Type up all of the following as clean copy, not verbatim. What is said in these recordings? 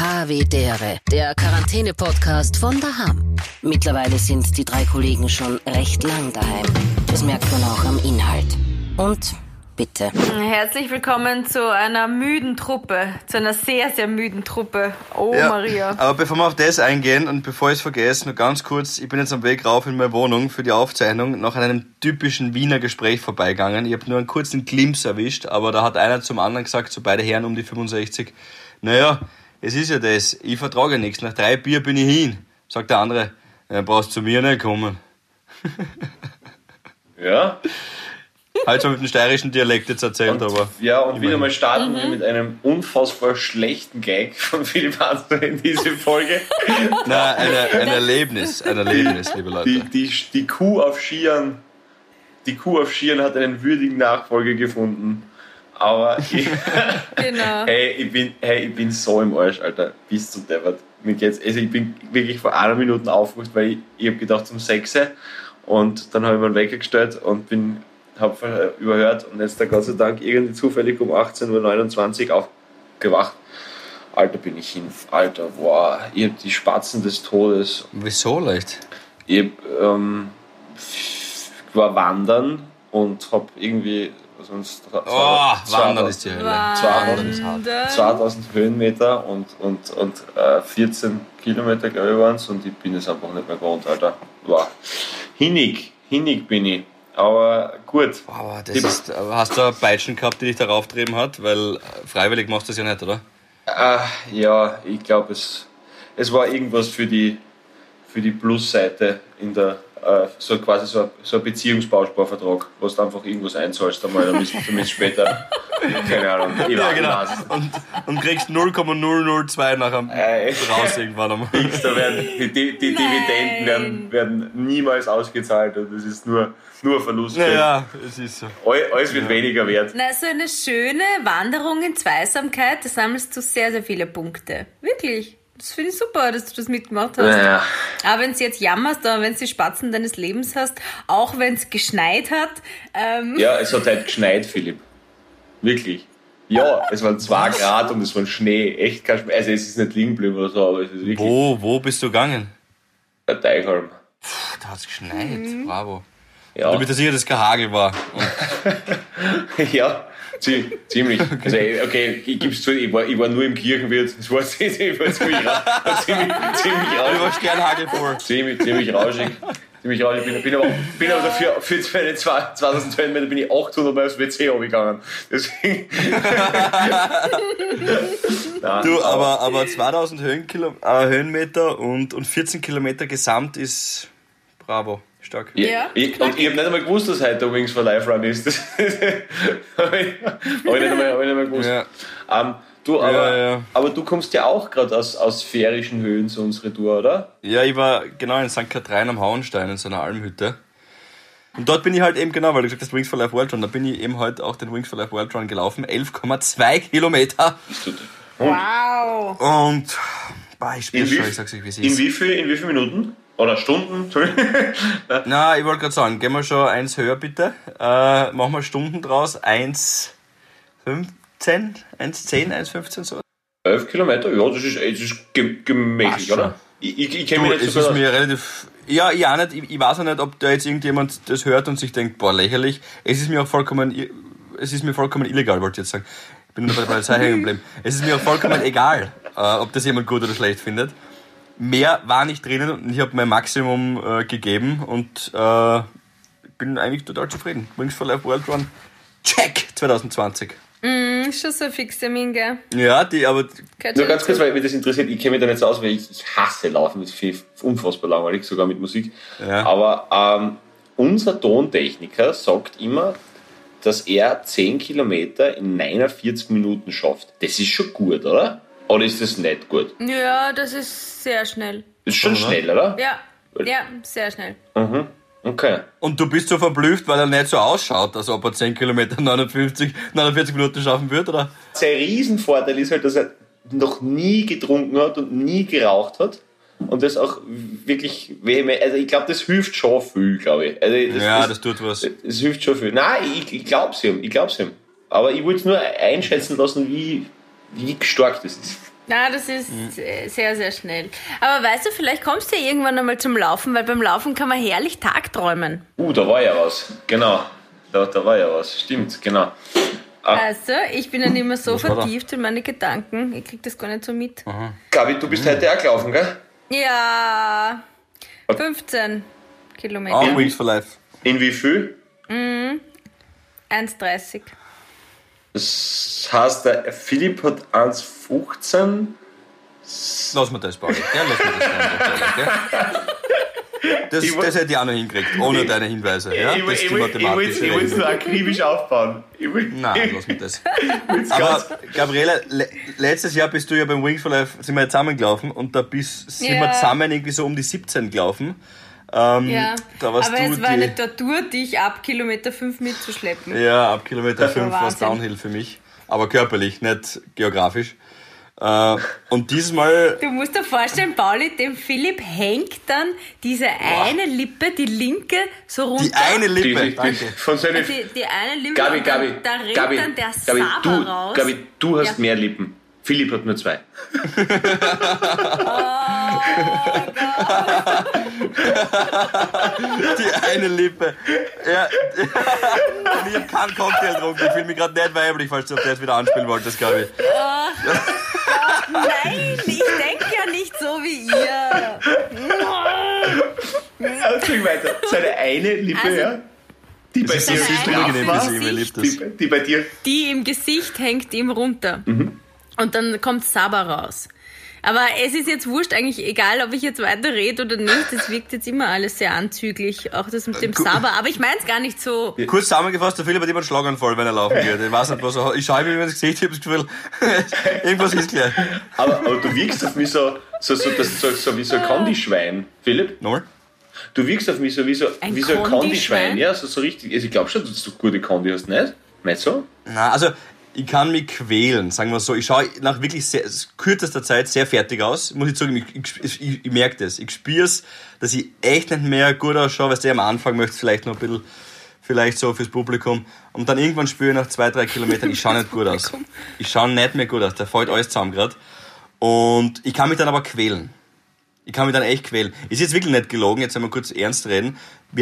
Havidere, der Quarantäne-Podcast von daheim. Mittlerweile sind die 3 Kollegen schon recht lang daheim. Das merkt man auch am Inhalt. Und bitte. Herzlich willkommen zu einer müden Truppe, zu einer sehr, sehr müden Truppe. Oh, ja, Maria. Aber bevor wir auf das eingehen und bevor ich es vergesse, nur ganz kurz, ich bin jetzt am Weg rauf in meine Wohnung für die Aufzeichnung, nach einem typischen Wiener Gespräch vorbeigegangen. Ich habe nur einen kurzen Glimpse erwischt, aber da hat einer zum anderen gesagt, so beide Herren um die 65, naja, es ist ja das, ich vertrage ja nichts, nach 3 Bier bin ich hin. Sagt der andere, ja, brauchst zu mir nicht kommen. Ja. Halt schon mit dem steirischen Dialekt jetzt erzählt, aber... Ja, und wieder mal starten wir mit einem unfassbar schlechten Gag von Philipp Hansler in diese Folge. Nein, ein Erlebnis, liebe Leute. Die Kuh auf Skiern hat einen würdigen Nachfolger gefunden. Aber Genau. ich bin so im Arsch, Alter. Bis zum Deppert. Ich bin wirklich vor einer Minute aufgewacht, weil ich habe gedacht um 6 und dann habe ich meinen Wecker gestellt und habe überhört und jetzt da Gott sei Dank irgendwie zufällig um 18.29 Uhr aufgewacht. Alter, bin ich hin. Alter, boah, ich hab die Spatzen des Todes. Wieso leicht? Ich war wandern und hab irgendwie Wandern ist die Hölle. 2000 Höhenmeter und 14 Kilometer, glaube ich, waren es und ich bin es einfach nicht mehr gewohnt, Alter. Wow. Hinnig bin ich. Aber gut. Wow, hast du eine Peitschen gehabt, die dich darauf getrieben hat? Weil freiwillig machst du das ja nicht, oder? Ja, ich glaube, es war irgendwas für die Plusseite in der so ein Beziehungsbausparvertrag, wo du einfach irgendwas einzahlst, damit später, keine Ahnung, ja, genau. Und kriegst 0,002 nachher raus irgendwann einmal. Da werden die Dividenden werden niemals ausgezahlt und das ist nur ein Verlust. Ja, es ist so. Alles wird weniger wert. Na, so eine schöne Wanderung in Zweisamkeit, da sammelst du sehr, sehr viele Punkte. Wirklich. Das finde ich super, dass du das mitgemacht hast. Ja. Aber wenn du jetzt jammerst, oder wenn du die Spatzen deines Lebens hast, auch wenn es geschneit hat. Ja, es hat halt geschneit, Philipp. Wirklich. Ja, es waren 2 Grad und es war Schnee. Echt kein Schnee. Also es ist nicht liegen geblieben oder so, aber es ist wirklich... Wo bist du gegangen? Der Teichholm. Da hat es geschneit, bravo. Ja. Du bist dir sicher, dass es kein Hagel war. Ja, ziemlich. Also, okay, ich gebe es zu, ich war nur im Kirchenwirt. Es war ziemlich raus. Du warst gern Hagel vor. Ziemlich rauschig. Bin aber dafür, für meine 2000 Höhenmeter bin ich 800 Mal aufs WC runtergegangen. Deswegen. Du, aber 2000 Höhenmeter und 14 Kilometer gesamt ist bravo. Stark. Ja. Ich habe nicht einmal gewusst, dass heute der Wings for Life Run ist. Das habe ich nicht einmal gewusst. Ja. Aber du kommst ja auch gerade aus färischen Höhen zu unserer Tour, oder? Ja, ich war genau in St. Katrin am Hauenstein in so einer Almhütte. Und dort bin ich halt eben, genau, weil du gesagt hast, Wings for Life World Run, da bin ich eben heute auch den Wings for Life World Run gelaufen. 11,2 Kilometer. Wow. Und ich spür's schon, ich sag's euch, wie es ist. In wie viel Minuten? Oder Stunden? Na, ich wollte gerade sagen, gehen wir schon eins höher bitte. Machen wir Stunden draus. 1,15, 1,15 so. 11 Kilometer? Ja, das ist gemächlich, oder? Ich kenne mich nicht so gut. Mir relativ... Ja, ich auch nicht. Ich weiß auch nicht, ob da jetzt irgendjemand das hört und sich denkt, boah, lächerlich. Es ist mir vollkommen illegal, wollte ich jetzt sagen. Ich bin nur bei der Polizei hängen geblieben. Es ist mir auch vollkommen egal, ob das jemand gut oder schlecht findet. Mehr war nicht drinnen und ich habe mein Maximum gegeben und bin eigentlich total zufrieden. Wings for Life World Run, check, 2020. Schon so ein Fixtermin, gell? Ja, aber... Nur ganz kurz, weil mich das interessiert, ich kenne mich da nicht so aus, weil ich hasse Laufen, das ist unfassbar langweilig, sogar mit Musik. Ja. Aber unser Tontechniker sagt immer, dass er 10 Kilometer in 49 Minuten schafft. Das ist schon gut, oder? Oder ist das nicht gut? Ja, das ist sehr schnell. Das ist schon schnell, oder? Ja, sehr schnell. Mhm. Okay. Und du bist so verblüfft, weil er nicht so ausschaut, als ob er 10 Kilometer 49 Minuten schaffen wird, oder? Sein Riesenvorteil ist halt, dass er noch nie getrunken hat und nie geraucht hat. Und das auch wirklich vehement. Also ich glaube, das hilft schon viel, glaube ich. Also das tut was. Das hilft schon viel. Nein, ich glaube es ihm. Aber ich wollte es nur einschätzen lassen, wie stark das ist. Na, das ist sehr, sehr schnell. Aber weißt du, vielleicht kommst du ja irgendwann einmal zum Laufen, weil beim Laufen kann man herrlich tagträumen. Da war ja was. Genau. Da war ja was. Stimmt, genau. Also, ich bin dann immer so vertieft in meine Gedanken. Ich krieg das gar nicht so mit. Aha. Gabi, du bist heute auch gelaufen, gell? Ja, 15 Kilometer. Auch Wings for Life. In wie viel? 1,30. Das heißt, der Philipp hat 1,15. Lass mir das, Pauli. Ja, lass mir das gell? Das hätte ich auch noch hingekriegt, ohne deine Hinweise. Ja? Ich Das ist die wollte mathematische es nur akribisch aufbauen. Nein, lass mir das. Aber Gabriele, letztes Jahr bist du ja beim Wings for Life, sind wir ja zusammengelaufen und da sind wir zusammen irgendwie so um die 17 gelaufen. Ja, da warst aber du es war eine Tortur, dich ab Kilometer 5 mitzuschleppen. Ja, ab Kilometer 5 war es Wahnsinn. Downhill für mich. Aber körperlich, nicht geografisch. Und dieses Mal... Du musst dir vorstellen, Pauli, dem Philipp hängt dann diese eine Lippe, die linke, so runter. Die eine Lippe, danke. Von seinen Die eine Lippe, Gabi, und dann, da rennt dann der Saber raus. Gabi, du hast mehr Lippen. Philipp hat nur 2. Die eine Lippe. Ja. Und ich habe keinen Cocktail getrunken. Ich fühle mich gerade nicht weiblich, falls du auf das wieder anspielen wolltest, Gabi. Nein, ich denke ja nicht so wie ihr. Erzähl weiter. Seine eine Lippe, Also, ja? Die bei Das dir ist eine unangenehm war. für sie, mir liebt das. Die bei dir. Die im Gesicht hängt ihm runter. Und dann kommt Saber raus. Aber es ist jetzt wurscht, eigentlich egal, ob ich jetzt weiter rede oder nicht. Das wirkt jetzt immer alles sehr anzüglich, auch das mit dem Saber. Aber ich meine es gar nicht so. Kurz zusammengefasst, der Philipp hat immer einen Schlaganfall, wenn er laufen geht. Ich weiß nicht, was er hat. Ich schaue mir ins Gesicht, ich habe das Gefühl, irgendwas ist gleich. Aber du wirkst auf mich so wie so ein Kondischwein, Philipp. Nochmal? Du wirkst auf mich so wie so Ein ein Kondischwein? Kondischwein. Ja, so richtig. Also ich glaube schon, dass du gute Kondi hast, nicht? Nicht so? Na, also ich kann mich quälen, sagen wir so. Ich schaue nach wirklich kürzester Zeit sehr fertig aus. Muss ich sagen, ich merke das. Ich spüre es, dass ich echt nicht mehr gut ausschaue, weil du am Anfang möchtest vielleicht noch ein bisschen, vielleicht so fürs Publikum. Und dann irgendwann spüre ich nach 2-3 Kilometern, ich schaue nicht gut aus. Ich schaue nicht mehr gut aus, da fällt alles zusammen gerade. Und ich kann mich dann aber quälen. Ich kann mich dann echt quälen. Ist jetzt wirklich nicht gelogen, jetzt einmal kurz ernst reden.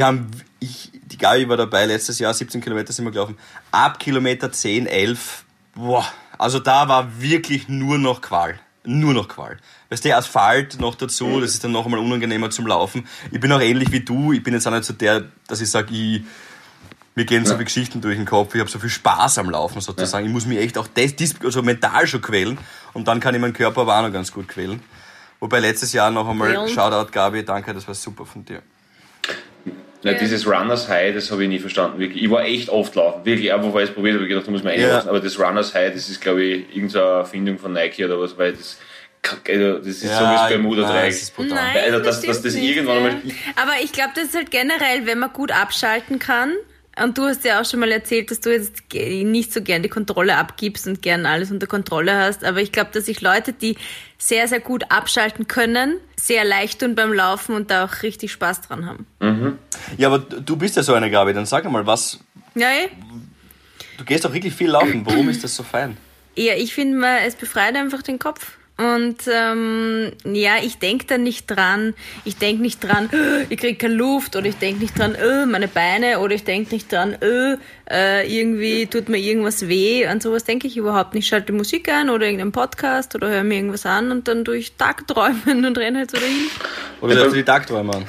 Die Gabi war dabei, letztes Jahr 17 Kilometer sind wir gelaufen. Ab Kilometer 10, 11, also da war wirklich nur noch Qual. Nur noch Qual. Weißt du, Asphalt noch dazu, das ist dann noch einmal unangenehmer zum Laufen. Ich bin auch ähnlich wie du, ich bin jetzt auch nicht so der, dass ich sage, mir gehen so viele Geschichten durch den Kopf, ich habe so viel Spaß am Laufen sozusagen. Ich muss mich echt auch also mental schon quälen und dann kann ich meinen Körper aber auch noch ganz gut quälen. Wobei letztes Jahr noch einmal, Shoutout Gabi, danke, das war super von dir. Ja, dieses Runners High, das habe ich nie verstanden. Wirklich. Ich war echt oft laufen. Wirklich, einfach weil ich es probiert habe, ich gedacht, da muss man einlassen. Aber das Runners High, das ist, glaube ich, irgendeine Erfindung von Nike oder was, weil das ist so wie das Bermuda-Dreieck. Das ist brutal. Nein, Also, dass das nicht, irgendwann einmal. Aber ich glaube, das ist halt generell, wenn man gut abschalten kann. Und du hast ja auch schon mal erzählt, dass du jetzt nicht so gern die Kontrolle abgibst und gern alles unter Kontrolle hast. Aber ich glaube, dass sich Leute, die sehr, sehr gut abschalten können, sehr leicht tun beim Laufen und da auch richtig Spaß dran haben. Mhm. Ja, aber du bist ja so eine Gabi, dann sag mal, Ja, du gehst doch wirklich viel laufen, warum ist das so fein? ja, ich finde, es befreit einfach den Kopf. Und ja, ich denke da nicht dran. Ich denke nicht dran, ich kriege keine Luft, oder ich denke nicht dran, meine Beine, oder ich denke nicht dran, irgendwie tut mir irgendwas weh. An sowas denke ich überhaupt nicht. Ich schalte Musik an oder irgendeinen Podcast oder höre mir irgendwas an und dann tue ich Tagträumen und renne halt so dahin. Oder hörst du die Tagträume an?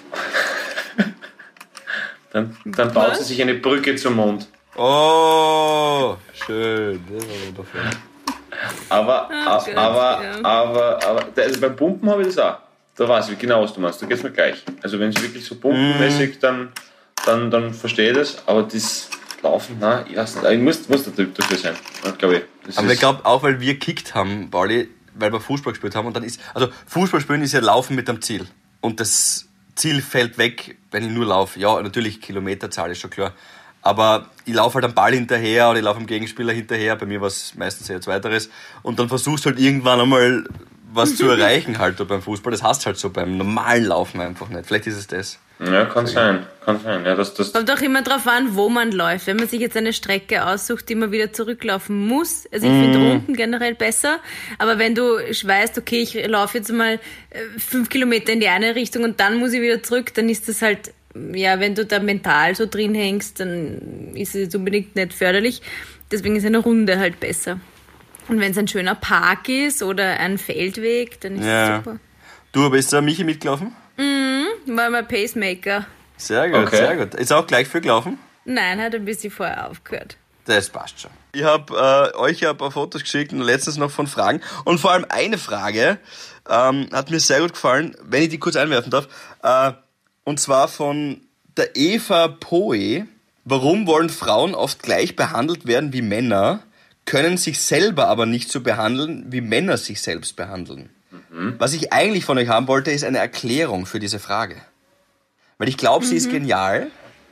Dann baut sie sich eine Brücke zum Mond. Oh, schön. Das war wundervoll. Aber Gott, ja. also beim Pumpen habe ich das auch. Da weiß ich genau, was du meinst. Da geht's mir gleich. Also wenn es wirklich so pumpenmäßig, dann verstehe ich das. Aber das Laufen, nein, ich weiß nicht. Ich muss dafür sein, glaube ich. Aber ich glaube auch, weil wir gekickt haben, Pauli, weil wir Fußball gespielt haben und dann ist, also Fußball spielen ist ja Laufen mit dem Ziel. Und das Ziel fällt weg, wenn ich nur laufe. Ja, natürlich Kilometerzahl ist schon klar. Aber ich laufe halt am Ball hinterher oder ich laufe am Gegenspieler hinterher. Bei mir war es meistens eher Zweiteres. Und dann versuchst du halt irgendwann einmal was zu erreichen halt beim Fußball. Das hast halt so beim normalen Laufen einfach nicht. Vielleicht ist es das. Ja, kann sein. Ja, das Kommt auch immer drauf an, wo man läuft. Wenn man sich jetzt eine Strecke aussucht, die man wieder zurücklaufen muss, also ich finde Runden generell besser, aber wenn du weißt, okay, ich laufe jetzt mal 5 Kilometer in die eine Richtung und dann muss ich wieder zurück, dann ist das halt, ja, wenn du da mental so drin hängst, dann ist es jetzt unbedingt nicht förderlich. Deswegen ist eine Runde halt besser. Und wenn es ein schöner Park ist oder ein Feldweg, dann ist es super. Du, aber ist da Michi mitgelaufen? War mein Pacemaker. Sehr gut, sehr gut. Ist auch gleich viel gelaufen? Nein, hat ein bisschen vorher aufgehört. Das passt schon. Ich habe euch ja ein paar Fotos geschickt und letztens noch von Fragen. Und vor allem eine Frage hat mir sehr gut gefallen, wenn ich die kurz einwerfen darf. Und zwar von der Eva Poe. Warum wollen Frauen oft gleich behandelt werden wie Männer, können sich selber aber nicht so behandeln, wie Männer sich selbst behandeln? Was ich eigentlich von euch haben wollte, ist eine Erklärung für diese Frage. Weil ich glaube, sie ist genial.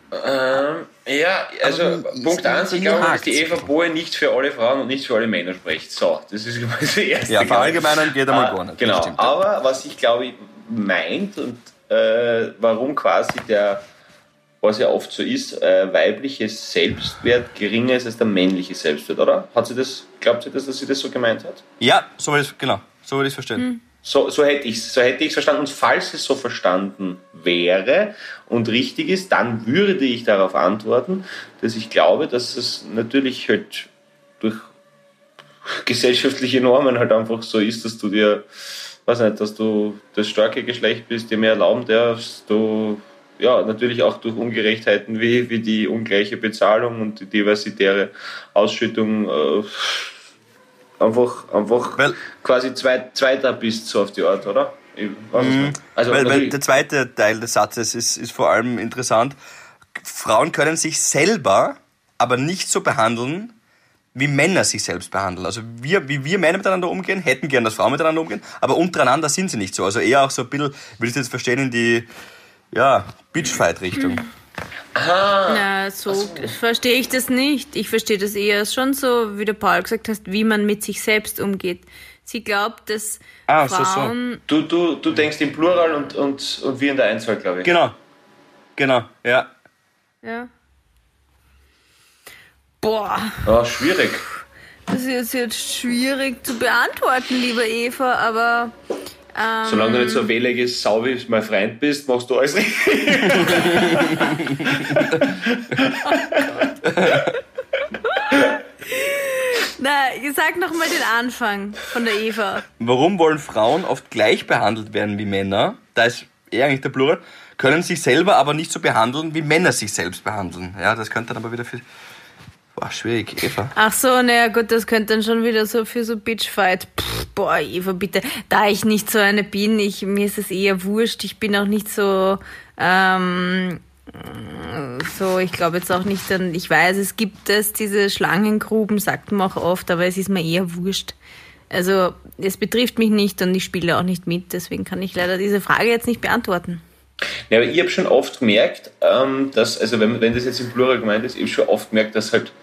Ja, also Punkt 1, ich glaube, dass die Eva Boe nicht für alle Frauen und nicht für alle Männer spricht. So, das ist das Erste. Ja, verallgemeinern geht einmal gar nicht. Genau, aber was ich glaube meint und warum quasi was ja oft so ist, weibliches Selbstwert geringer ist als der männliche Selbstwert, oder? Glaubt sie das, dass sie das so gemeint hat? Ja, so würde ich es verstehen. So hätte ich es verstanden. Und falls es so verstanden wäre und richtig ist, dann würde ich darauf antworten, dass ich glaube, dass es natürlich halt durch gesellschaftliche Normen halt einfach so ist, dass du dir, dass du das starke Geschlecht bist, dir mehr erlauben darfst, du ja natürlich auch durch Ungerechtheiten wie die ungleiche Bezahlung und die diversitäre Ausschüttung einfach quasi Zweiter bist, so auf die Art, oder? Also weil der zweite Teil des Satzes ist vor allem interessant. Frauen können sich selber aber nicht so behandeln, wie Männer sich selbst behandeln. Also wie wir Männer miteinander umgehen, hätten gern, dass Frauen miteinander umgehen, aber untereinander sind sie nicht so. Also eher auch so ein bisschen, würde ich jetzt verstehen, in die Bitchfight-Richtung. Na, so verstehe ich das nicht. Ich verstehe das eher schon so, wie der Paul gesagt hat, wie man mit sich selbst umgeht. Sie glaubt, dass Frauen... So. Du denkst im Plural und wir in der Einzahl, glaube ich. Genau, ja. Ja. Boah. Ja, schwierig. Das ist jetzt schwierig zu beantworten, lieber Eva, aber... Solange du nicht so ein wähliges Sau wie mein Freund bist, machst du alles richtig. Na, sag nochmal den Anfang von der Eva. Warum wollen Frauen oft gleich behandelt werden wie Männer? Da ist eher eigentlich der Plural. Können sich selber aber nicht so behandeln, wie Männer sich selbst behandeln. Ja, das könnte dann aber wieder für... Boah, schwierig, Eva. Ach so, naja gut, das könnte dann schon wieder so für so Bitchfight. Boah, Eva, bitte. Da ich nicht so eine bin, mir ist es eher wurscht. Ich bin auch nicht so, ich glaube jetzt auch nicht, ich weiß, es gibt diese Schlangengruben, sagt man auch oft, aber es ist mir eher wurscht. Also, es betrifft mich nicht und ich spiele auch nicht mit, deswegen kann ich leider diese Frage jetzt nicht beantworten. Ja, aber ich habe schon oft gemerkt, dass, also wenn das jetzt im Plural gemeint ist, ich habe schon oft gemerkt, dass halt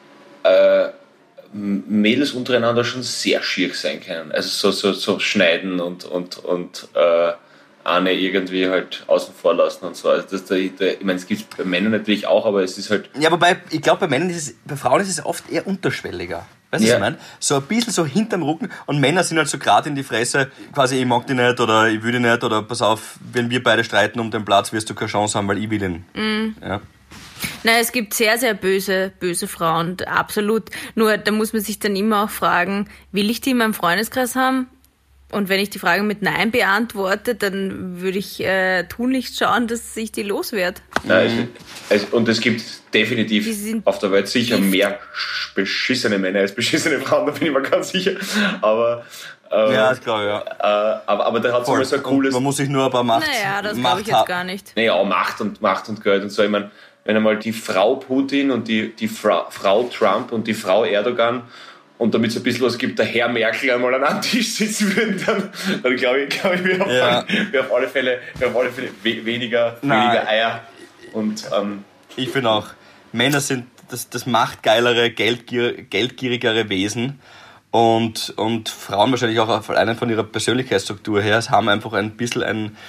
Mädels untereinander schon sehr schier sein können. Also so schneiden und eine irgendwie halt außen vor lassen und so. Also ich meine, es gibt es bei Männern natürlich auch, aber es ist halt... Ja, wobei, ich glaube, bei Frauen ist es oft eher unterschwelliger. Weißt du, was ich meine? So ein bisschen so hinterm Rücken und Männer sind halt so gerade in die Fresse, quasi ich mag dich nicht oder ich will dich nicht oder pass auf, wenn wir beide streiten um den Platz, wirst du keine Chance haben, weil ich will ihn. Ja. Nein, es gibt sehr, sehr böse Frauen, absolut. Nur, da muss man sich dann immer auch fragen, will ich die in meinem Freundeskreis haben? Und wenn ich die Frage mit Nein beantworte, dann würde ich tunlichst schauen, dass ich die loswerde. Und es gibt definitiv auf der Welt sicher mehr beschissene Männer als beschissene Frauen, da bin ich mir ganz sicher. Aber ja, ist klar, ja. Aber da hat es immer so ein cooles... Man muss sich nur ein paar Macht... Naja, das glaube ich jetzt gar nicht. Naja, Macht und Geld und so. Ich meine, wenn einmal die Frau Putin und die Frau Trump und die Frau Erdogan und damit es ein bisschen was gibt, der Herr Merkel einmal an einem Tisch sitzen würden, dann glaube ich, wir auf alle Fälle weniger Eier. Und, ich finde auch, Männer sind das machtgeilere, geldgierigere Wesen und Frauen wahrscheinlich auch allein von ihrer Persönlichkeitsstruktur her haben einfach ein bisschen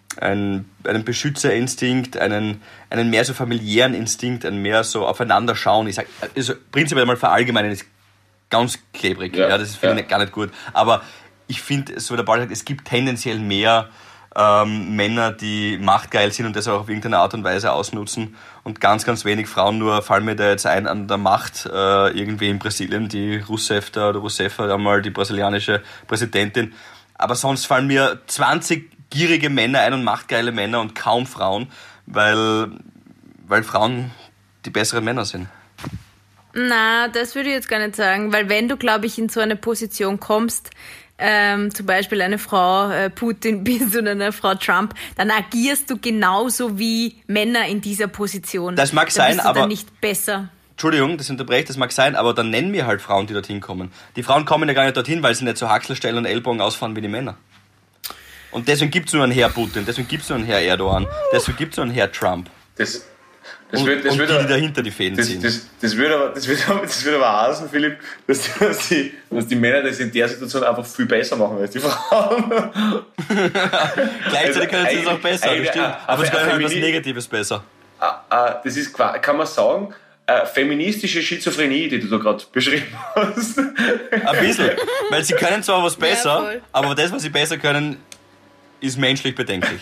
Beschützerinstinkt, einen mehr so familiären Instinkt, einen mehr so aufeinander schauen. Ich sag, also prinzipiell mal verallgemeinern ist ganz klebrig. Ja, das finde ich gar nicht gut. Aber ich finde, so wie der Paul sagt, es gibt tendenziell mehr Männer, die machtgeil sind und das auch auf irgendeine Art und Weise ausnutzen und ganz, ganz wenig Frauen. Nur fallen mir da jetzt ein an der Macht irgendwie in Brasilien, die Rousseff oder Rousseff, einmal die brasilianische Präsidentin. Aber sonst fallen mir 20 gierige Männer ein und machtgeile Männer und kaum Frauen, weil Frauen die besseren Männer sind. Na, das würde ich jetzt gar nicht sagen, weil wenn du, glaube ich, in so eine Position kommst, zum Beispiel eine Frau Putin bist oder eine Frau Trump, dann agierst du genauso wie Männer in dieser Position. Das mag sein, bist du aber dann nicht besser. Entschuldigung, das unterbreche ich, das mag sein, aber dann nennen wir halt Frauen, die dorthin kommen. Die Frauen kommen ja gar nicht dorthin, weil sie nicht so Haxel stellen und Ellbogen ausfahren wie die Männer. Und deswegen gibt es nur einen Herr Putin, deswegen gibt es nur einen Herr Erdogan, deswegen gibt es nur einen Herr Trump. Das würde die dahinter die Fäden ziehen. Das würde aber heißen, Philipp, dass die Männer das in der Situation einfach viel besser machen als die Frauen. Gleichzeitig können sie es auch besser, das stimmt. Aber es kann etwas Negatives besser. Das ist, kann man sagen, feministische Schizophrenie, die du da gerade beschrieben hast. Ein bisschen. Weil sie können zwar was besser, ja, aber das, was sie besser können, ist menschlich bedenklich.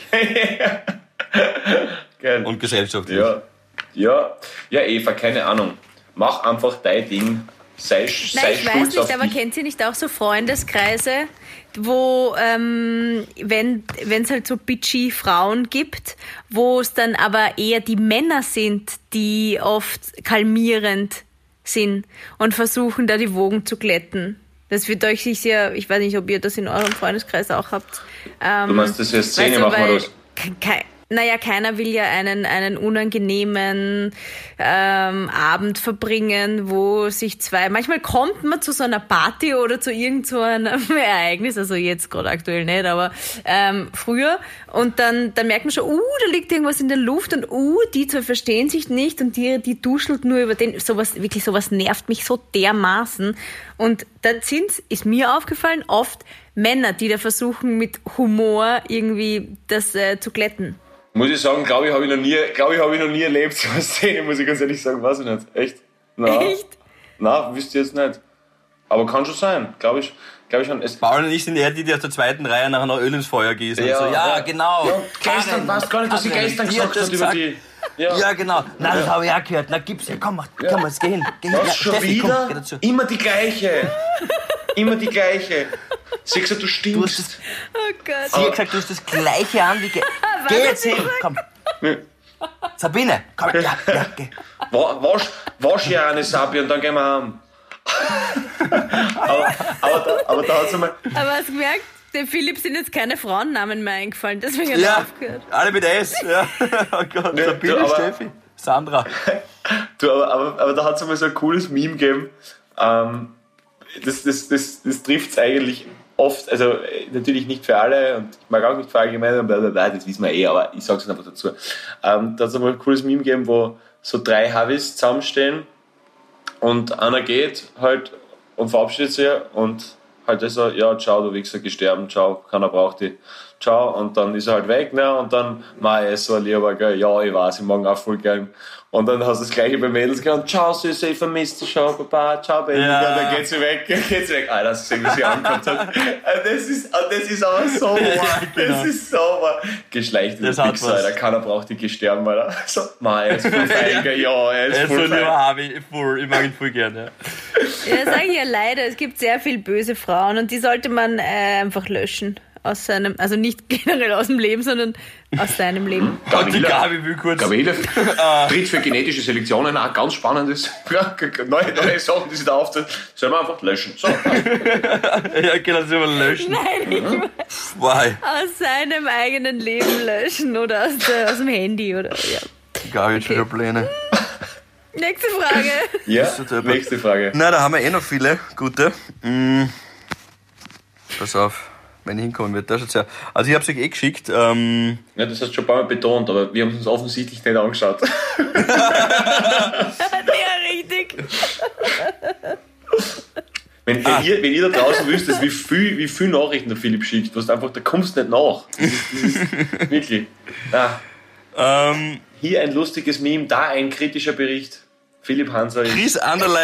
Geil. Und gesellschaftlich. Ja, Eva, keine Ahnung. Mach einfach dein Ding. Sei ich weiß nicht, aber kennt ihr nicht auch so Freundeskreise, wo, wenn es halt so bitchy Frauen gibt, wo es dann aber eher die Männer sind, die oft kalmierend sind und versuchen, da die Wogen zu glätten. Das wird euch sicher, ich weiß nicht, ob ihr das in eurem Freundeskreis auch habt. Du meinst, das ist eine Szene, machen wir das? Naja, keiner will ja einen unangenehmen Abend verbringen, wo sich manchmal kommt man zu so einer Party oder zu irgend so einem Ereignis, also jetzt gerade aktuell nicht, aber früher, und dann merkt man schon, da liegt irgendwas in der Luft und die zwei verstehen sich nicht und die duschelt nur über sowas nervt mich so dermaßen. Und dann ist mir aufgefallen, oft Männer, die da versuchen mit Humor irgendwie das zu glätten. Muss ich sagen, glaube ich, habe ich noch nie erlebt, so eine Szene, muss ich ganz ehrlich sagen, weiß ich nicht. Echt? Echt? Nein, wüsste ich jetzt nicht. Aber kann schon sein, glaube ich schon. Paul und ich sind eher die aus der zweiten Reihe nachher noch Öl ins Feuer gießen. Ja, genau. Ja, gestern, weißt gar nicht, dass ich gestern gesagt habe über die... Ja, genau. Nein, das habe ich auch gehört. Na, gib's ja, komm, jetzt geh hin. Was, schon Steffi, wieder? Komm, dazu. Immer die gleiche. Siehst du stinkst. Oh Gott. Sie hat gesagt, du hast das Gleiche an wie... Geh jetzt hin, komm. Sabine, komm, ja, geh. Wasch ja eine Sabi und dann gehen wir heim. aber da hat es einmal... Aber hast du gemerkt, dem Philipp sind jetzt keine Frauennamen mehr eingefallen, deswegen hat er aufgehört. Alle mit S, ja. Oh Gott, Ne, Sabine, Steffi, Sandra. Aber da hat es einmal so ein cooles Meme gegeben. Das trifft es eigentlich oft, also natürlich nicht für alle und ich mag auch nicht für allgemein, das wissen wir aber ich sage es einfach dazu. Da hat es einmal ein cooles Meme gegeben, wo so 3 Havis zusammenstehen und einer geht halt und verabschiedet sich und halt so, ja, ciao, du Wichser, geh sterben, ciao, keiner braucht dich, ciao, und dann ist er halt weg, ne, und dann, er ist so ein Lieber, gell, ja, ich weiß, ich mag auch voll gern. Und dann hast du das gleiche bei Mädels gehabt, ciao Süße, ich vermisse dich schon, Papa, ciao Baby, und dann geht sie weg, Alter, hast du gesehen, wie sie ankommt hat. Das ist aber so wahr, das ist so wahr. Geschleichtes Wichser, Alter, keiner braucht dich, geh sterben, Alter. So, er ist voll fein, gell, ja, er ist voll fein. Ich mag ihn voll gerne. Ja, sage ich ja leider, es gibt sehr viele böse Frauen und die sollte man einfach löschen. Aus seinem, also nicht generell aus dem Leben, sondern aus seinem Leben. Gabriele tritt für genetische Selektionen auch ganz spannendes. Neue Sachen, die sie da auftritt, sollen wir einfach löschen. So. Ja, genau, sollen wir löschen. Nein, ich meine, aus seinem eigenen Leben löschen oder aus dem Handy oder ja. Gabi, schon Pläne. Nächste Frage. Ja, nächste Frage. Na, da haben wir noch viele gute. Pass auf. Wenn ich hinkommen wird. Das ja. Also ich habe es euch geschickt. Ja, das hast du schon ein paar Mal betont, aber wir haben es uns offensichtlich nicht angeschaut. Ja, richtig. Wenn ihr da draußen wüsstet, wie viel Nachrichten der Philipp schickt, da kommst du nicht nach. Das ist wirklich. Hier ein lustiges Meme, da ein kritischer Bericht. Philipp Hanser ist. Chris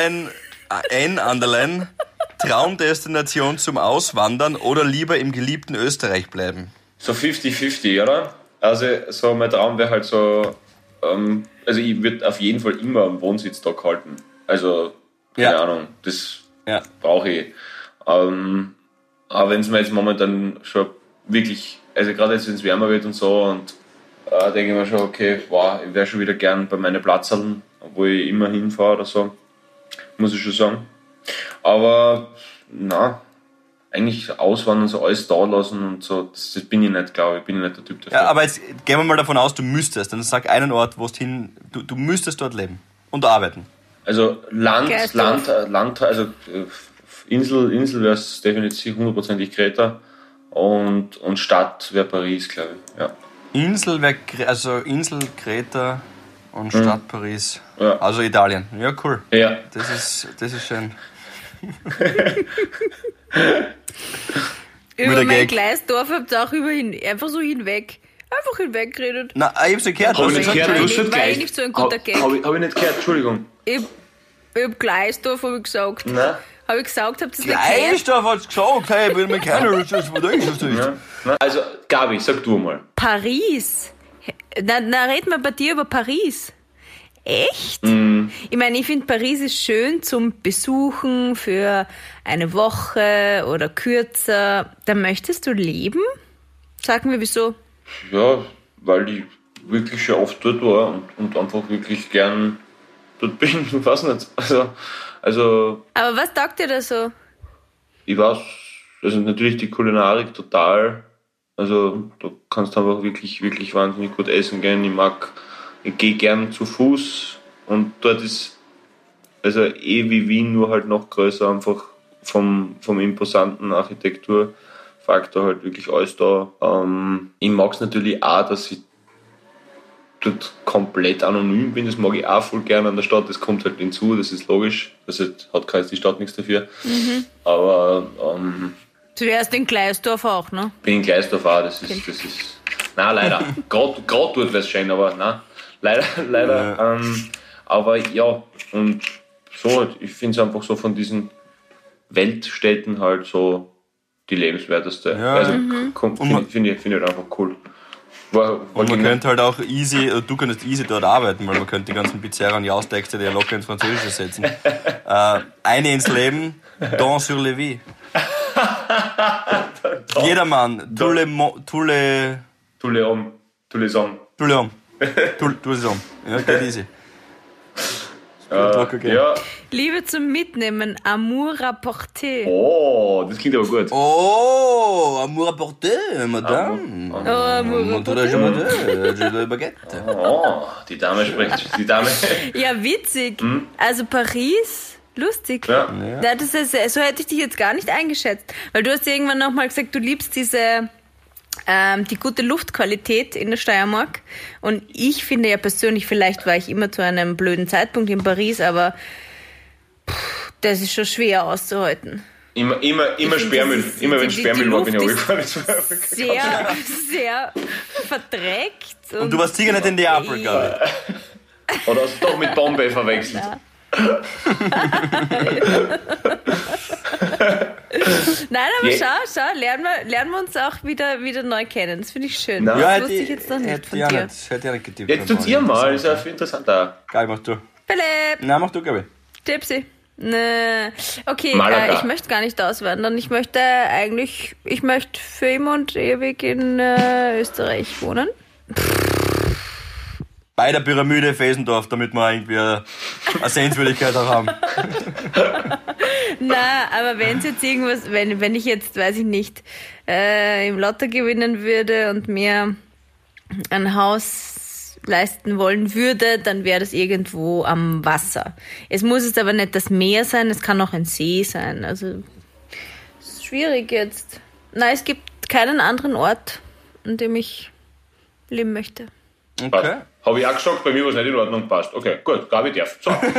N. Traumdestination zum Auswandern oder lieber im geliebten Österreich bleiben? So 50-50, oder? Also so mein Traum wäre halt so, also ich würde auf jeden Fall immer einen Wohnsitz da halten. Also, keine Ahnung, das brauche ich. Aber wenn es mir jetzt momentan schon wirklich, also gerade jetzt, wenn es wärmer wird und so, und denke ich mir schon, okay, wow, ich wäre schon wieder gern bei meinen Platzern, wo ich immer hinfahre oder so, muss ich schon sagen. Aber, eigentlich auswandern, so alles da lassen und so, das bin ich nicht, glaube ich. Ich bin nicht der Typ dafür. Ja, aber jetzt gehen wir mal davon aus, du müsstest. Dann sag einen Ort, wo du müsstest dort leben und arbeiten. Also Land, also Insel wäre es definitiv 100%ig Kreta und Stadt wäre Paris, glaube ich. Ja. Insel, Kreta und Stadt Paris. Ja. Also Italien. Ja, cool. Ja. Das ist schön. Über mein Gleisdorf habt ihr auch einfach so hinweg geredet. Na, ich hab's nicht gehört. Hab ich nicht gehört, war nicht so ein guter Gag. Hab ich nicht gehört, Entschuldigung. Ich hab Gleisdorf, habe ich gesagt. Nein. Habe ich gesagt, habt ihr es nicht gehört? Gleisdorf hat's gesagt, hey, ich will mir keiner was Also, Gabi, sag du mal. Paris. Na, reden wir bei dir über Paris. Echt? Ich meine, ich finde, Paris ist schön zum Besuchen für eine Woche oder kürzer. Da möchtest du leben? Sag mir, wieso? Ja, weil ich wirklich schon oft dort war und einfach wirklich gern dort bin. Ich weiß nicht. Also. Aber was taugt dir da so? Ich weiß, also natürlich die Kulinarik total. Also, da kannst du einfach wirklich, wirklich wahnsinnig gut essen gehen. Ich gehe gern zu Fuß und dort ist also wie Wien, nur halt noch größer, einfach vom imposanten Architekturfaktor halt wirklich alles da. Ich mag es natürlich auch, dass ich dort komplett anonym bin, das mag ich auch voll gerne an der Stadt, das kommt halt hinzu, das ist logisch, also hat keine die Stadt nichts dafür. Aber du wärst in Gleisdorf auch, ne? Bin in Gleisdorf auch, das ist nein, leider, gerade dort wäre es schön, aber nein. Leider. Ja. Aber ja, und so halt, ich finde es einfach so von diesen Weltstädten halt so die lebenswerteste. Ja. Also finde ich halt einfach cool. Und man könnte halt auch du könntest easy dort arbeiten, weil man könnte die ganzen Pizzerien, Jaustexte, die ja locker ins Französische setzen. Eine ins Leben, Don sur la vie. Jedermann, tous les hommes. Ja, geht easy. Ja. Liebe zum Mitnehmen, Amour rapporté. Oh, das klingt aber gut. Oh, Amour rapporté, madame. Amour rapporté. Oh, die Dame spricht. Ja, witzig. Also Paris, lustig. Ja. Das ist, so hätte ich dich jetzt gar nicht eingeschätzt. Weil du hast irgendwann nochmal gesagt, du liebst die gute Luftqualität in der Steiermark. Und ich finde ja persönlich, vielleicht war ich immer zu einem blöden Zeitpunkt in Paris, aber das ist schon schwer auszuhalten. Immer Sperrmüll. Immer wenn Sperrmüll war, bin ich runtergefahren. Sehr, sehr verdreckt. Und du warst sicher nicht in Neapel, glaube ich. Oder hast du doch mit Bombay verwechselt? Nein, aber schau, lernen wir uns auch wieder neu kennen. Das finde ich schön. Nein. Das wusste ich jetzt noch nicht von dir. Hätte ich nicht getippt. Jetzt tut ihr mal, ist ja viel interessanter. Geil, mach du. Philipp! Nein, mach du, Gabi. Tipsy. Nee. Okay, ich möchte gar nicht auswandern. Ich möchte für immer und ewig in Österreich wohnen. Bei der Pyramide Fesendorf, damit wir irgendwie eine Sehenswürdigkeit auch haben. Na, aber wenn es jetzt irgendwas, wenn ich jetzt, weiß ich nicht, im Lotto gewinnen würde und mir ein Haus leisten wollen würde, dann wäre das irgendwo am Wasser. Es muss jetzt aber nicht das Meer sein, es kann auch ein See sein. Also, es ist schwierig jetzt. Nein, es gibt keinen anderen Ort, an dem ich leben möchte. Okay. Habe ich auch gesagt, bei mir war es nicht in Ordnung, passt. Okay, gut, Gabi darf. So. Nein,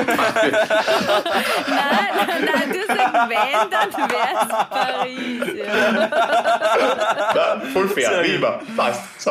du sagst, wenn, dann wär's Paris. Ja. Ja, voll fair, wie immer. Passt. So.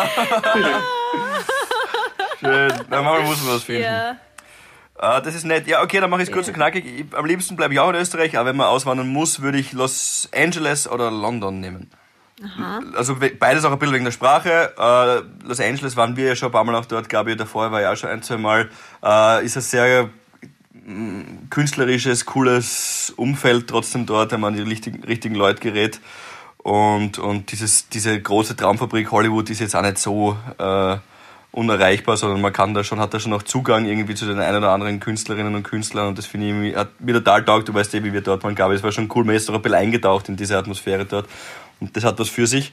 Schön. Na, manchmal muss man was finden. Ja. Das ist nett. Ja, okay, dann mache ich es kurz und knackig. Am liebsten bleibe ich auch in Österreich, aber wenn man auswandern muss, würde ich Los Angeles oder London nehmen. Aha. Also beides auch ein bisschen wegen der Sprache. Los Angeles waren wir ja schon ein paar Mal auch dort, Gabi, davor war ja auch schon 1-2 Mal. Ist ein sehr künstlerisches, cooles Umfeld trotzdem dort, wenn man an die richtigen Leute gerät. Und diese große Traumfabrik Hollywood ist jetzt auch nicht so unerreichbar, sondern man hat da schon noch Zugang irgendwie zu den ein oder anderen Künstlerinnen und Künstlern, und das finde ich, hat mir total taugt. Du weißt wie wir dort waren, Gabi, es war schon cool, man ist doch ein bisschen eingetaucht in diese Atmosphäre dort, und das hat was für sich.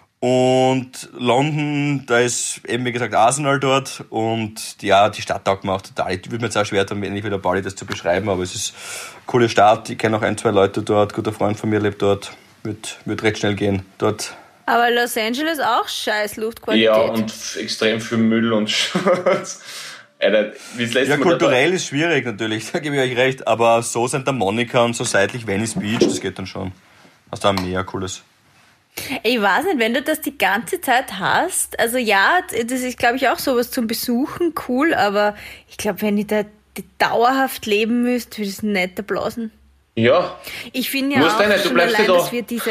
Und London, da ist eben, wie gesagt, Arsenal dort, und ja, die Stadt taugt mir auch total. Ich würde mir jetzt auch schwer tun, ähnlich wie der Pauli, das zu beschreiben, aber es ist eine coole Stadt, ich kenne auch 1-2 Leute dort, ein guter Freund von mir lebt dort, wird recht schnell gehen dort. Aber Los Angeles auch scheiß Luftqualität. Ja, und extrem viel Müll und Schmutz. Kulturell ist schwierig natürlich, da gebe ich euch recht, aber so Santa Monica und so seitlich Venice Beach, das geht dann schon. Hast du auch mehr Cooles. Ich weiß nicht, wenn du das die ganze Zeit hast, also ja, das ist, glaube ich, auch sowas zum Besuchen, cool, aber ich glaube, wenn ich da dauerhaft leben müsste, würde ich es nicht erblasen. Ja. Ich finde ja auch nicht, schon allein, dass wir diese...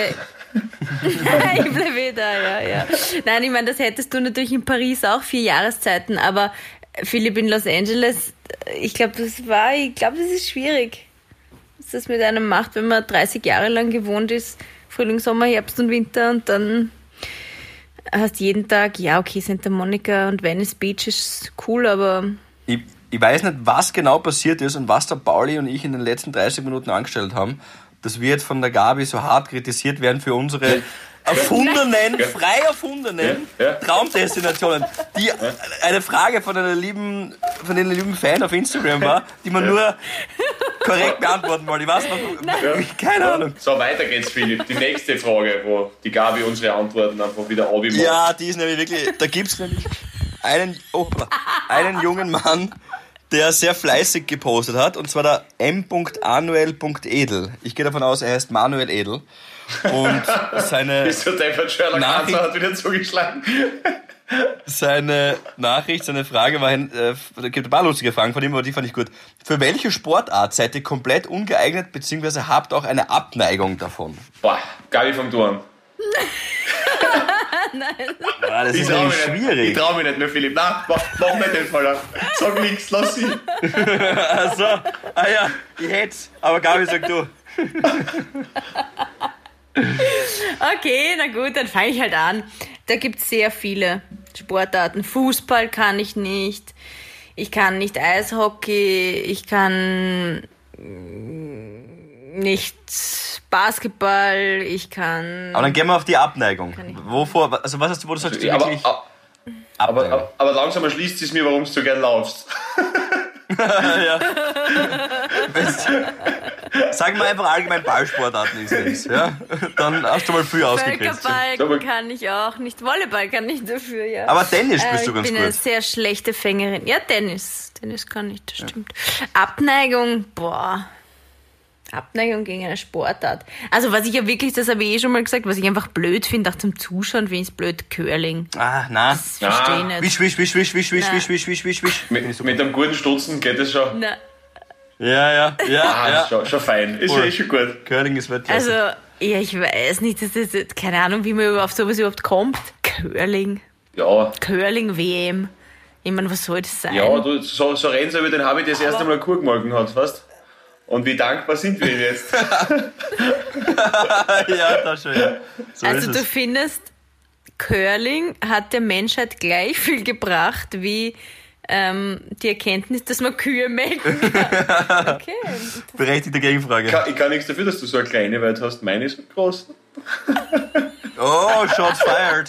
Ich bleibe da, ja. Nein, ich meine, das hättest du natürlich in Paris auch 4 Jahreszeiten, aber Philipp in Los Angeles, ich glaube, das ist schwierig, was das mit einem macht, wenn man 30 Jahre lang gewohnt ist, Frühling, Sommer, Herbst und Winter, und dann hast jeden Tag, ja, okay, Santa Monica und Venice Beach ist cool, aber... Ich weiß nicht, was genau passiert ist und was der Pauli und ich in den letzten 30 Minuten angestellt haben, dass wir jetzt von der Gabi so hart kritisiert werden für unsere frei erfundenen Traumdestinationen, die eine Frage von einem lieben Fan auf Instagram war, die man nur korrekt beantworten wollte. Ich weiß noch, keine Ahnung. So, weiter geht's, Philipp. Die nächste Frage, wo die Gabi unsere Antworten einfach wieder abmacht. Ja, die ist nämlich wirklich, da gibt's nämlich einen jungen Mann, der sehr fleißig gepostet hat, und zwar der m.anuel.edel. Ich gehe davon aus, er heißt Manuel Edel. Und seine Nachricht hat wieder zugeschlagen. Seine Frage war, da gibt ein paar lustige Fragen von ihm, aber die fand ich gut. Für welche Sportart seid ihr komplett ungeeignet, beziehungsweise habt auch eine Abneigung davon? Boah, Gabi vom Turm. Nein. Ja, das ist nämlich schwierig. Ich traue mich nicht mehr, Philipp. Nein, mach nicht den Fall. Sag nichts, lass sie. Also, ja, ich hätt's, aber Gabi, sag du. Okay, na gut, dann fange ich halt an. Da gibt es sehr viele Sportarten. Fußball kann ich nicht. Ich kann nicht Eishockey. Ich kann nicht Basketball. Ich kann... Aber dann gehen wir auf die Abneigung. Wovor, also was hast du, wo du sagst, du wirklich... Aber langsam schließt es mir, warum du so gern laufst. Ja. Sag mal einfach allgemein Ballsportarten ist nichts, ja? Dann hast du mal viel ausgekriegt. Völkerball kann ich auch nicht, Volleyball kann ich dafür, ja. Aber Tennis bist du ganz gut. Ich bin eine sehr schlechte Fängerin. Ja, Tennis kann ich, das stimmt. Abneigung gegen eine Sportart. Also was ich ja wirklich, das habe ich schon mal gesagt, was ich einfach blöd finde, auch zum Zuschauen finde ich es blöd, Curling. Nein. Das verstehe ich nicht. Wisch. Mit einem guten Stutzen geht es schon. Nein. Ja. Schon fein. Ist ja schon gut. Curling ist Weltklasse. Also, ja, ich weiß nicht, keine Ahnung, wie man auf sowas überhaupt kommt. Curling. Ja. Curling-WM. Ich meine, was soll das sein? Ja, so reden sie über den habe ich das erste Mal Kur gemolken hat, weißt? Und wie dankbar sind wir ihm jetzt? Ja, das schon, ja. So also du findest, Curling hat der Menschheit gleich viel gebracht wie die Erkenntnis, dass man Kühe melken kann. Okay. Berechtigte Gegenfrage. Ich kann nichts dafür, dass du so eine kleine Welt hast. Meine ist so groß. Oh, shots fired.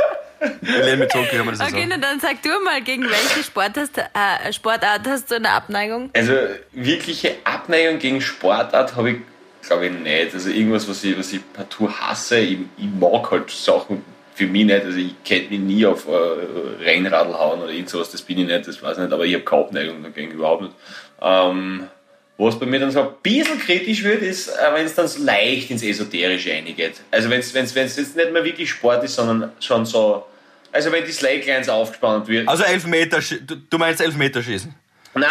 Okay, na dann sag du mal, gegen welche Sportart hast du eine Abneigung? Also wirkliche Abneigung gegen Sportart habe ich, glaube ich, nicht. Also irgendwas, was ich partout hasse. Ich mag halt Sachen für mich nicht, also ich könnte mich nie auf Rennradl hauen oder irgend sowas, das bin ich nicht, das weiß ich nicht, aber ich habe keine Abneigung dagegen, überhaupt nicht. Was bei mir dann so ein bisschen kritisch wird, ist, wenn es dann so leicht ins Esoterische reingeht. Also wenn es jetzt nicht mehr wirklich Sport ist, sondern schon so, also wenn die Slaglines aufgespannt wird. Also Elfmeter, du meinst Elfmeterschießen? Nein,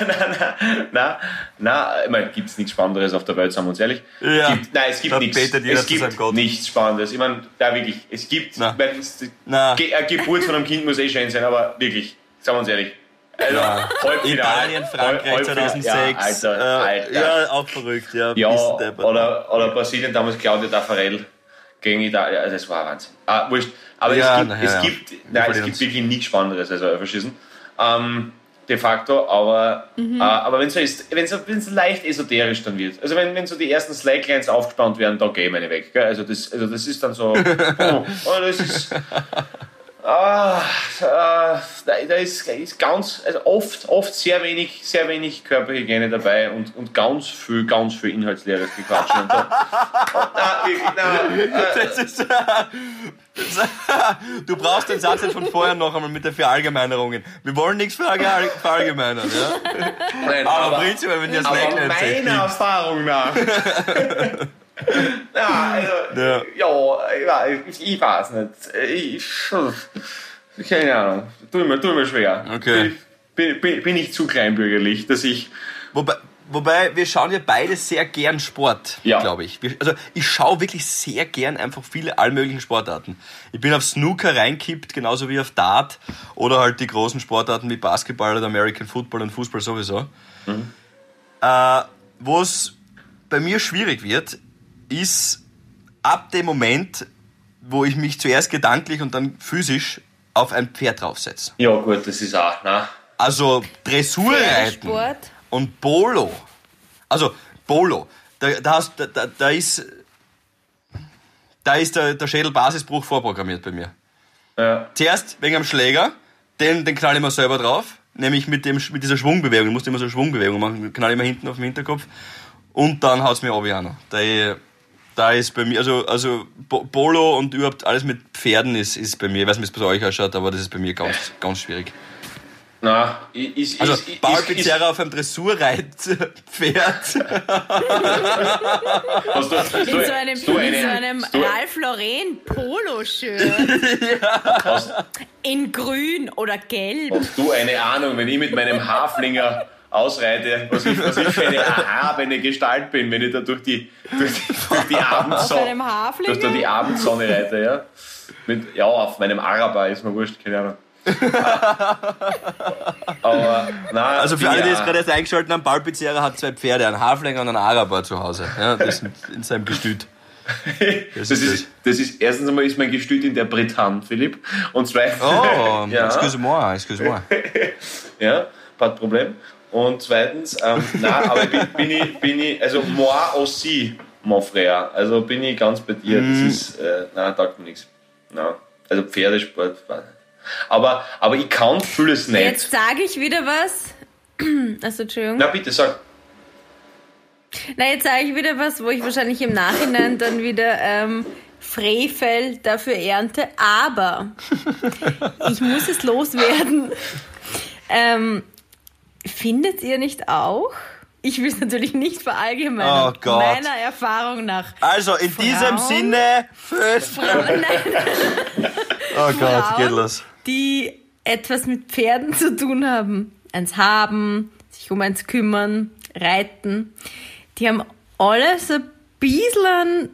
ich meine, gibt es nichts Spannenderes auf der Welt, sagen wir uns ehrlich. Ja, Es gibt nichts Spannenderes. Ich meine, da wirklich, es gibt, eine Geburt von einem Kind muss schön sein, aber wirklich, sagen wir uns ehrlich. Also, Italien, Frankreich 2006. Ja, Alter. Ja, auch verrückt. Ja, oder Brasilien, damals Claudia Taffarel gegen Italien. Also das war Wahnsinn. Wurscht. Aber es gibt wirklich nichts Spannenderes als Elferschießen. De facto, aber wenn es leicht esoterisch dann wird. Also wenn so die ersten Slaglines aufgespannt werden, da gehen meine weg. Gell? Also das ist dann so. Das ist. Da ist ganz, also oft sehr wenig Körperhygiene dabei und ganz viel inhaltsleeres Gequatsch. Du brauchst den Satz jetzt von vorher noch einmal mit der Verallgemeinerungen. Wir wollen nichts verallgemeinern, ja? Nein, aber prinzipiell, wenn ihr das meiner Erfahrung nach. Ich weiß nicht. Keine Ahnung. Tu mir schwer. Okay. Bin ich zu kleinbürgerlich, dass ich. Wobei, wir schauen ja beide sehr gern Sport, glaube ich. Also ich schaue wirklich sehr gern einfach viele allmöglichen Sportarten. Ich bin auf Snooker reinkippt, genauso wie auf Dart oder halt die großen Sportarten wie Basketball oder American Football und Fußball sowieso. Wo es bei mir schwierig wird, ist ab dem Moment, wo ich mich zuerst gedanklich und dann physisch auf ein Pferd draufsetze. Ja gut, das ist auch, ne? Also Dressurreiten und Polo. Also Polo, da ist der Schädelbasisbruch vorprogrammiert bei mir. Ja. Zuerst wegen am Schläger, den knall ich mir selber drauf, nämlich mit dieser Schwungbewegung. Ich musste immer so eine Schwungbewegung machen, knall ich mir hinten auf den Hinterkopf und dann haut's mir auch noch. Da ist bei mir, also Polo und überhaupt alles mit Pferden ist bei mir, ich weiß nicht, wie es bei euch ausschaut, aber das ist bei mir ganz schwierig. Na, Paul Pizzerra auf einem Dressurreitpferd. In so einem Ralph Lauren Poloshirt. In grün oder gelb. Hast du eine Ahnung, wenn ich mit meinem Haflinger ausreite, was ich für eine erhabene Gestalt bin, wenn ich da durch die Abendsonne reite, ja? Auf meinem Araber ist mir wurscht, keine Ahnung. Aber, nein, also für alle, die jetzt gerade erst eingeschaltet haben, Paul Pizzerra hat 2 Pferde, einen Haflinger und einen Araber zu Hause. Ja, das in seinem Gestüt. Das ist erstens einmal ist mein Gestüt in der Bretagne, Philipp. Und zweitens. Oh, excuse-moi. Ja, pas de Problem. Und zweitens, aber bin ich, also moi aussi, mon frère. Also bin ich ganz bei dir. Das ist, taugt mir nichts. Also Pferdesport, aber ich kann vieles nicht. Jetzt sage ich wieder was. Also, Entschuldigung. Na bitte, sag. Jetzt sage ich wieder was, wo ich wahrscheinlich im Nachhinein dann wieder Frevel dafür ernte. Aber ich muss es loswerden. Findet ihr nicht auch? Ich will es natürlich nicht verallgemeinern. Oh Gott. Meiner Erfahrung nach. Also in diesem Sinne. Oh Gott, geht los. Die etwas mit Pferden zu tun haben. Eins haben, sich um eins kümmern, reiten. Die haben alle so ein bisschen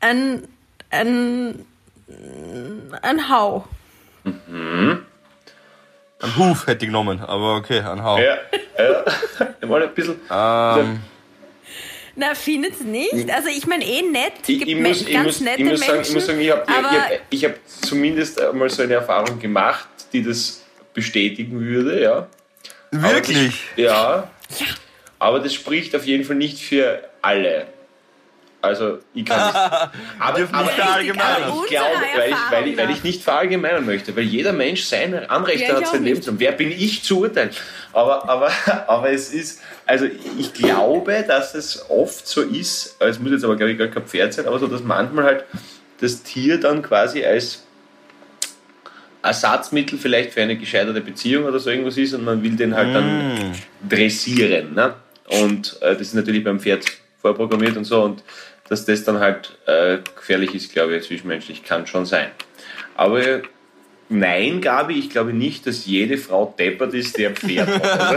ein Hau. Ein Huf hätte ich genommen, aber okay, ein Hau. Ja. Mal ein bisschen. Na, findet's nicht? Also ich meine nett. Ich muss sagen, ich hab zumindest einmal so eine Erfahrung gemacht, die das bestätigen würde, ja. Wirklich? Ja. Aber das spricht auf jeden Fall nicht für alle. Also ich kann nicht. Aber ich glaube, weil ich nicht verallgemeinern möchte, weil jeder Mensch sein Anrecht hat, sein Leben zu haben. Wer bin ich zu urteilen? Aber es ist, also ich glaube, dass es oft so ist, es muss jetzt aber glaube ich gar kein Pferd sein, aber so, dass manchmal halt das Tier dann quasi als Ersatzmittel vielleicht für eine gescheiterte Beziehung oder so irgendwas ist und man will den halt dann dressieren. Ne? Und das ist natürlich beim Pferd vorprogrammiert und so und dass das dann halt gefährlich ist, glaube ich, zwischenmenschlich, kann schon sein. Aber nein, Gabi, ich glaube nicht, dass jede Frau deppert ist, der ein Pferd hat. Also,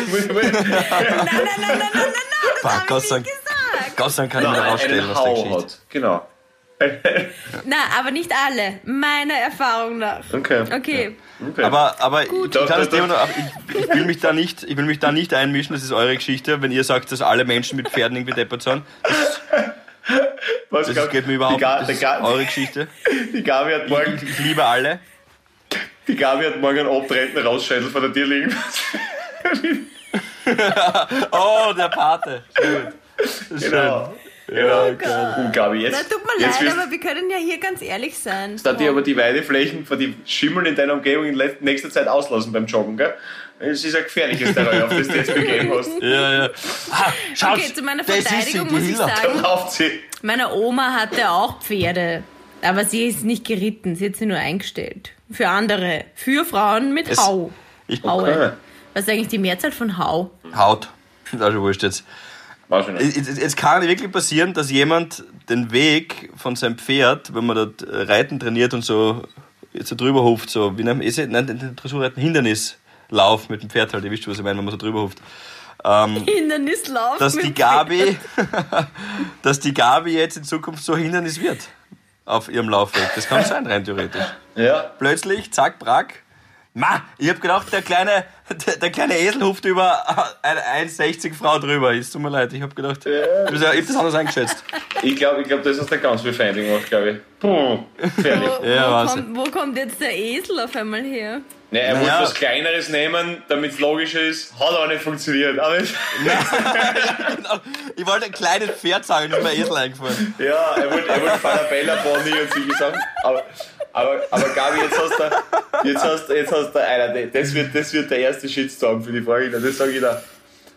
nein, Gott sei Dank kann ich mir rausstellen aus der Geschichte. hat. Genau. Na, aber nicht alle. Meiner Erfahrung nach. Okay. Aber Gut. kleines Thema noch, aber ich will mich da nicht einmischen, das ist eure Geschichte, wenn ihr sagt, dass alle Menschen mit Pferden irgendwie deppert sind. Das geht mir überhaupt nicht. Das ist eure Geschichte. Die Gabi hat morgen, Ich liebe alle. die Gabi hat morgen einen abtrennenden Rausscheitel vor der Tür liegen. Oh, der Pate. Das ist Genau. Und Gabi, Na, jetzt. tut mir jetzt leid, aber wir können ja hier ganz ehrlich sein. da die aber die Weideflächen von den Schimmeln in deiner Umgebung in nächster Zeit auslassen beim Joggen, gell? Das ist ein gefährliches Terrain, auf das du jetzt begeben hast. Ja. Schaut, Okay, zu meiner das ist Verteidigung die muss ich Hilla. sagen, Lauft sie. meine Oma hatte auch Pferde. Aber sie ist nicht geritten, sie hat sie nur eingestellt. Für andere. Für Frauen mit Hau. Haue. Okay. Was ist eigentlich die Mehrzahl von Hau? Haut. Das ist wurscht jetzt. Wahrscheinlich. Es kann wirklich passieren, dass jemand den Weg von seinem Pferd, wenn man dort Reiten trainiert und so jetzt so drüber huft, so wie den Dressurreiten Hindernislauf mit dem Pferd halt, ihr wisst, was ich meine, wenn man so drüber huft. Hindernislauf. Dass mit die Gabi jetzt in Zukunft so ein Hindernis wird auf ihrem Laufweg. Das kann sein, rein theoretisch. Ja. Plötzlich, zack, brack. Ich hab gedacht, der kleine Esel huft über eine 1,60 Frau drüber. Es tut mir leid, ich hab gedacht, ich hab das anders eingeschätzt. Ich glaube, das hast du ganz viel Feinding gemacht, glaube ich. Puh, fertig. Wo kommt jetzt der Esel auf einmal her? Ne, er wollte Naja. was Kleineres nehmen, damit es logischer ist. Hat aber nicht funktioniert. Aber Ich wollte ein kleines Pferd sagen, ist mir Esel eingefallen. ja, er wollte Falabella Bonnie und solche Sachen. Aber Gabi, jetzt hast du einer. Das wird der erste Shitstorm für die Folge. Das sage ich da.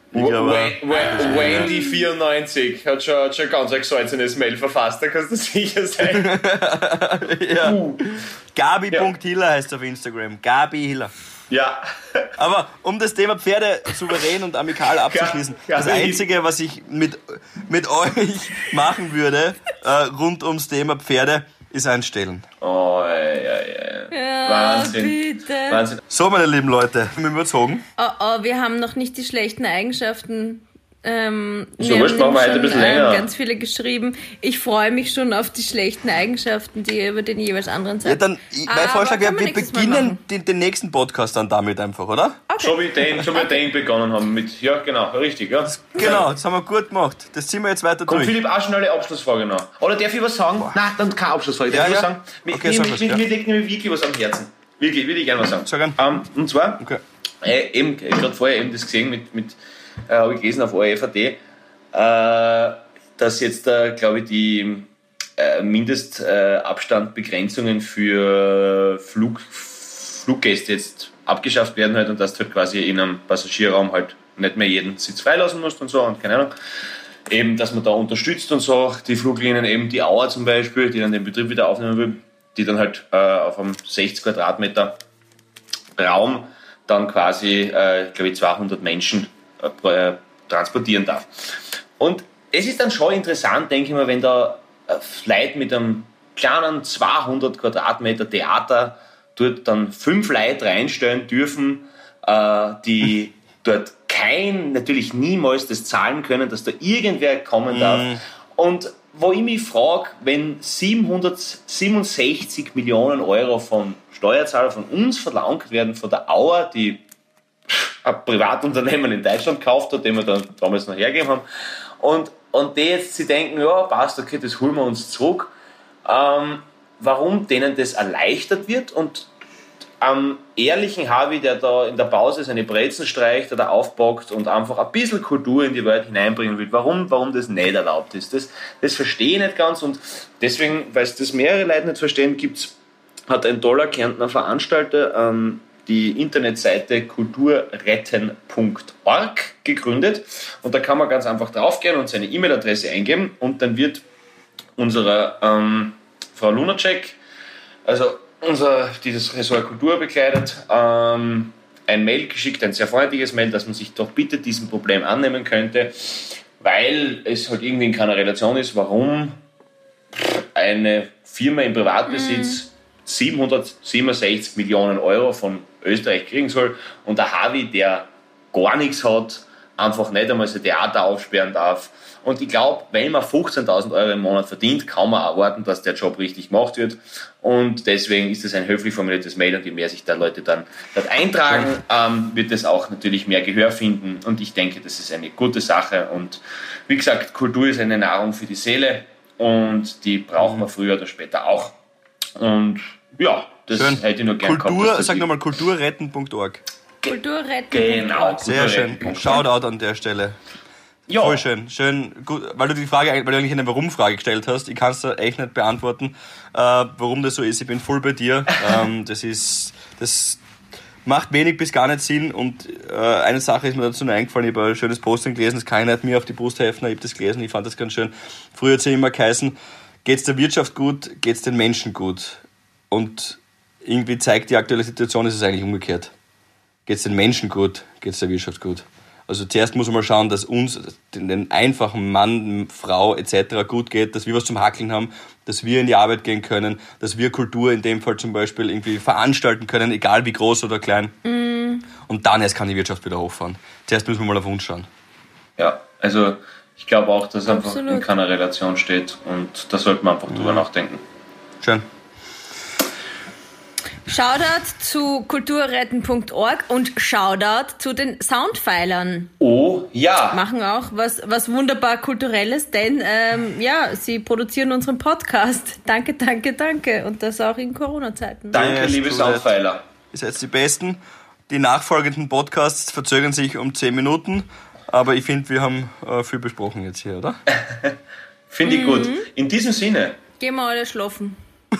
Wendy94 hat schon ganz ein gesalzenes Mail verfasst, da kannst du sicher sein. Ja. Gabi.Hiller heißt auf Instagram. Gabi Hiller. Ja. Aber um das Thema Pferde souverän und amikal abzuschließen, das Einzige, was ich mit euch machen würde, rund ums Thema Pferde, ist einstellen. Oh, ja. Ja, Wahnsinn. bitte. Wahnsinn. So, meine lieben Leute, wir überzogen. Oh, wir haben noch nicht die schlechten Eigenschaften. So, wurscht, machen wir heute ein bisschen länger. Ganz viele geschrieben. Ich freue mich schon auf die schlechten Eigenschaften, die ihr über den jeweils anderen Ja, sagt. dann, mein Vorschlag wäre, können wir wir nächstes Mal beginnen machen. den nächsten Podcast dann damit einfach, oder? So wie den begonnen haben mit. Ja, genau, richtig, ja. Genau, das haben wir gut gemacht. Das ziehen wir jetzt weiter Kommt durch. Philipp auch schon eine Abschlussfrage noch? Oder darf ich was sagen? Nein, dann keine Abschlussfrage. Darf ich Ja, was ja. sagen? Okay, sag was, ja. Mir liegt nämlich wirklich was am Herzen. Wirklich, würde ich gerne was sagen. Sag an. Und zwar, Okay. eben, ich habe gerade vorher eben das gesehen, habe ich gelesen auf ORF.at, dass jetzt, glaube ich, die Mindestabstandbegrenzungen für Fluggäste jetzt abgeschafft werden halt und dass du halt quasi in einem Passagierraum halt nicht mehr jeden Sitz freilassen musst und so und keine Ahnung. Eben, dass man da unterstützt und so, die Fluglinien eben, die Auer zum Beispiel, die dann den Betrieb wieder aufnehmen will, die dann halt auf einem 60 Quadratmeter Raum dann quasi, glaube ich, 200 Menschen transportieren darf. Und es ist dann schon interessant, denke ich mal, wenn da Leute mit einem kleinen 200 Quadratmeter Theater dort dann 5 Leute reinstellen dürfen, die dort natürlich niemals das zahlen können, dass da irgendwer kommen darf. Und wo ich mich frage, wenn 767 Millionen Euro von Steuerzahlern von uns verlangt werden, von der Auer, die ein Privatunternehmen in Deutschland gekauft hat, den wir dann damals noch hergegeben haben, und die jetzt sie denken, ja, passt, okay, das holen wir uns zurück, warum denen das erleichtert wird und am ehrlichen Harvey, der da in der Pause seine Brezen streicht oder aufbockt und einfach ein bisschen Kultur in die Welt hineinbringen will, warum das nicht erlaubt ist, das verstehe ich nicht ganz und deswegen, weil es das mehrere Leute nicht verstehen, hat ein toller Kärntner Veranstalter die Internetseite kulturretten.org gegründet und da kann man ganz einfach draufgehen und seine E-Mail-Adresse eingeben und dann wird unserer Frau Lunacek, also dieses Ressort Kultur bekleidet, ein Mail geschickt, ein sehr freundliches Mail, dass man sich doch bitte diesem Problem annehmen könnte, weil es halt irgendwie in keiner Relation ist, warum eine Firma im Privatbesitz 767 Millionen Euro von Österreich kriegen soll und der Harvey, der gar nichts hat, einfach nicht einmal sein Theater aufsperren darf. Und ich glaube, wenn man 15.000 Euro im Monat verdient, kann man erwarten, dass der Job richtig gemacht wird. Und deswegen ist es ein höflich formuliertes Mail und je mehr sich da Leute dann dort eintragen, wird es auch natürlich mehr Gehör finden. Und ich denke, das ist eine gute Sache. Und wie gesagt, Kultur ist eine Nahrung für die Seele und die braucht man früher oder später auch. Und ja, das hätte ich nur gerne gehabt. Sag nochmal, kulturretten.org. Kulturretten. Genau. Sehr schön. Shoutout an der Stelle. Ja. Voll schön, gut, weil du eigentlich eine Warum-Frage gestellt hast. Ich kann es da echt nicht beantworten, warum das so ist. Ich bin voll bei dir. Das macht wenig bis gar nicht Sinn. Und eine Sache ist mir dazu noch eingefallen. Ich habe ein schönes Posting gelesen, das kann ich nicht mir auf die Brust helfen. Ich habe das gelesen, ich fand das ganz schön. Früher hat es ja immer geheißen, geht's der Wirtschaft gut, geht's den Menschen gut. Und irgendwie zeigt die aktuelle Situation, ist es eigentlich umgekehrt. Geht's den Menschen gut, geht's der Wirtschaft gut. Also zuerst muss man mal schauen, dass uns, den einfachen Mann, Frau etc. gut geht, dass wir was zum Hackeln haben, dass wir in die Arbeit gehen können, dass wir Kultur in dem Fall zum Beispiel irgendwie veranstalten können, egal wie groß oder klein. Und dann erst kann die Wirtschaft wieder hochfahren. Zuerst müssen wir mal auf uns schauen. Ja, also ich glaube auch, dass es einfach in keiner Relation steht und da sollte man einfach drüber nachdenken. Schön. Shoutout zu kulturretten.org und Shoutout zu den Soundpfeilern. Oh, ja. Machen auch was wunderbar Kulturelles, denn sie produzieren unseren Podcast. Danke. Und das auch in Corona-Zeiten. Danke, liebe Soundpfeiler. Ihr seid die Besten. Die nachfolgenden Podcasts verzögern sich um 10 Minuten, aber ich finde, wir haben viel besprochen jetzt hier, oder? Finde ich gut. In diesem Sinne. Gehen wir alle schlafen.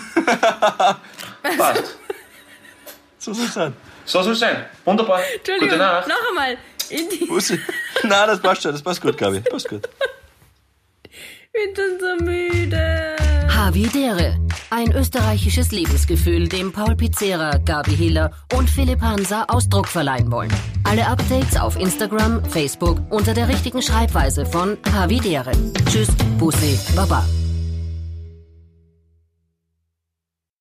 Passt. So soll es sein. So soll es sein. Wunderbar. Entschuldigung, Gute Nacht. noch einmal. Nein, das passt schon. Das passt gut, Gabi. Passt gut. Ich bin so müde. Havidere. Ein österreichisches Lebensgefühl, dem Paul Pizzera, Gabi Hiller und Philipp Hansa Ausdruck verleihen wollen. Alle Updates auf Instagram, Facebook unter der richtigen Schreibweise von Havidere. Tschüss, Bussi, Baba.